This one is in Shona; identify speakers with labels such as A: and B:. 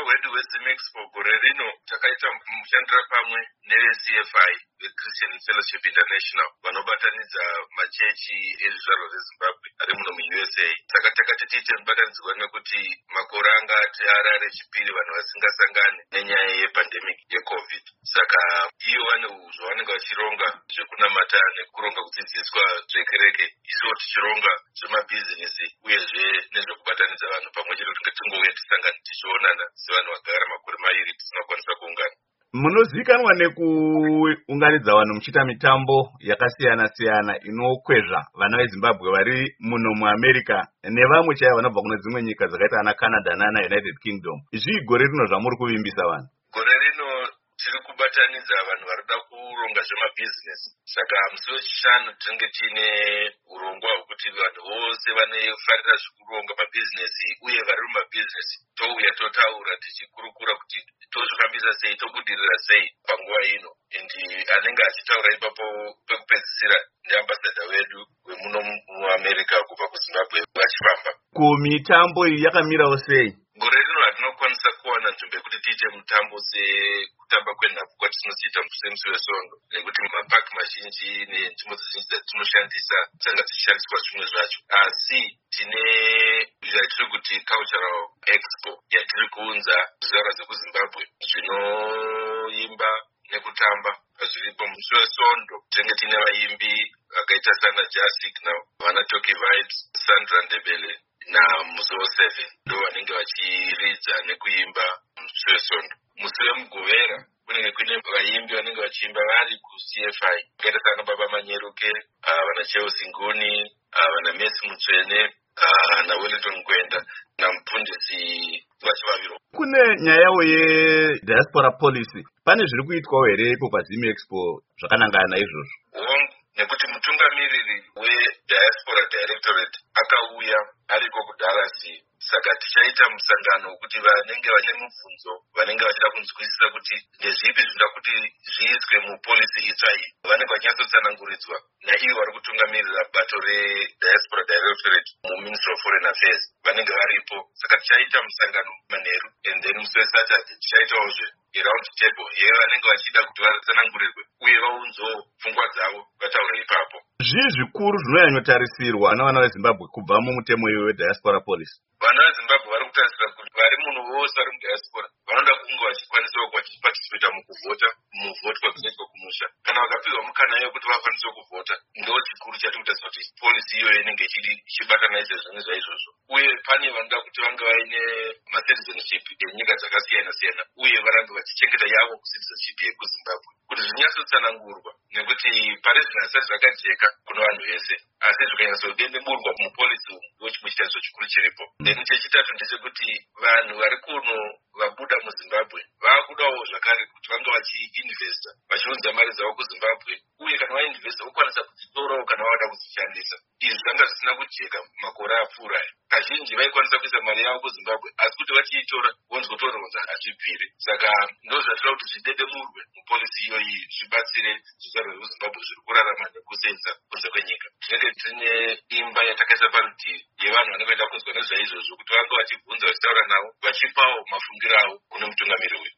A: hwedu hweZimExpo gore rino takaita mushandira pamwe neCFI, Christian Fellowship International, vanobatanidza machechi ezvizvarwa zveZimbabwe ari muno muUSA. Saka takati tiite mubatanidzwa nekuti makore anga ati arare chipiri vanhu vasingasangane nenyaya yepandemic yeCovid. Saka iyo vane zvavanenge vachironga zvekunamata nekuronga kudzidziswa zvekereke, isiwo tichironga zvemabhizinesi uyezve nezvekubatanidza vanhu pamwe chete kuti tingouya tisangane tichionana sevanhu vagara makore mairi tisinokwanisa kuungana.
B: Munozivikanwa nekuunganidza vanhu muchiita mitambo yakasiyana-siyana inokwezva vana veZimbabwe vari muno muAmerica nevamwe chaivo vanobva kune dzimwe nyika dzakaita ana Canada nana United Kingdom. Zvii gore rino zvamuri kuvimbisa vanhu?
A: Gore rino tiri kubatanidza vanhu varikuda kuronga zvemabhizinesi. Saka musi wechishanu tinenge tiine urongwa hwekuti vanhu vose vanofarira zvekuronga mabhizinesi uye vari mumabhizinesi touya totaura tichikurukura kuti tozvifambisa sei, tobudirira sei panguva ino. Anenge achitaura ipapo pekupedzisira ndiambasadha wedu wemuno muAmerica kubva kuZimbabwe vachifamba.
B: Mitambo iyi yakamirawo sei?
A: Gore rino hatinokwanisa kuwana nzvimbo yekuti tiite mutambo sekutamba kwenhabvu kwatinoziita musi weSondo, nekuti mapaki mazhinji nenzvimbo dzizhinji dzatinoshandisa dzanga dzichishandiswa zvimwe zvacho. Asi tine yatiri kuti cultural expo yatiri kuunza zvizvarwa zvekuZimbabwe zvinoimba nekutamba zviripo. Musi weSondo tinenge tiine vaimbi vakaita sana Jasik navana Toki Vibes, Sandra Ndebele naMuzo 7 ndo vanenge vachiridza nekuimba musi weSondo. Musi weMugovera kunenge kune vaimbi vanenge vachiimba vari kuCFI vakaita sana Baba Manyeruke, vana Chelsea Nguni, vana Messi Mutsvene naWellington Gwenda namupundisi vachivaviro.
B: Kune nyayawo yediaspora policy, pane zviri kuitwawo here ipo paZimExpo zvakanangana naizvozvo?
A: Hongu, nekuti mutungamiriri weDiaspora Directorate akauya ariko kuDallas. Saka tichaita musangano wekuti vanenge vane mubvunzo, vanenge vachida kunzwisisa kuti ndezvipi zvinoda kuti zviiswe mupolisi itsva iyi, vanenge vachinyatsosananguridzwa naivo vari kutungamirira bato reDiaspora Directorate muMinistry of Foreign Affairs, vanenge varipo. Saka tichaita musangano manheru, and then musi weSaturday tichaitawozve around table yevanenge vachida kuti vatsanangurirwe uye vaunzewo pfungwa dzavo vataure ipapo.
B: Zvii zvikuru zvinonyanyotarisirwa navana veZimbabwe kubva mumutemo wediaspora policy?
A: Vana veZimbabwe vari kutarisira kuti vari munhu vose vari mudiaspora vanoda kunge vachikwanisawo vachipatisipeta mukuvhota muvhotwa dzinoitwa kumusha. Kana vakapihwa mukana iye kuti vakwanisewo kuvhota, ndo chikuru chatiri kutarisira kuti polisi iyoyo inenge ichibatanaidza zvinhu zvaizvozvo. Uye pane vanoda kuti vange vaine macitizenship enyika dzakasiyana-siyana uye varambe vachichengeta yavo citizenship yekuZimbabwe, kuti zvinyatsotsanangurwa, nekuti pane zvinhu zvisati zvakajeka kuno vanhu vese asi zvikanyatsodendeburwa mupolisi umu ndo chimwe chitariso chikuru chiripo. Then chechitatu ndechekuti vanhu vari kuno vabuda muZimbabwe vaakudawo zvakare kuti vange vachiinvesta, vachiunza mari dzavo kuZimbabwe, uye kana vainvesta vokwanisa kudzitorawo kana vavada kudzishandisa. Izvi zvanga zvisina kujeka makore apfuura. Kazhinji vaikwanisa kuisa mari yavo kuZimbabwe asi kuti vachiitora vonzotoronza hazvibviri. Saka ndo zvatinoda kuti zvidedemurwe mupolisi iyoyi, zvibatsire zvizvarwa zvekuZimbabwe zviri kurarama nekusenza kunze kwenyika. Tinenge tine imba yatakaisa parutivi yevanhu vanenge vaida kunzwa nezvaizvozvo kuti vange vachibvunza, vachitaura navo, vachipawo mafungiro avo kune mutungamiri uyu.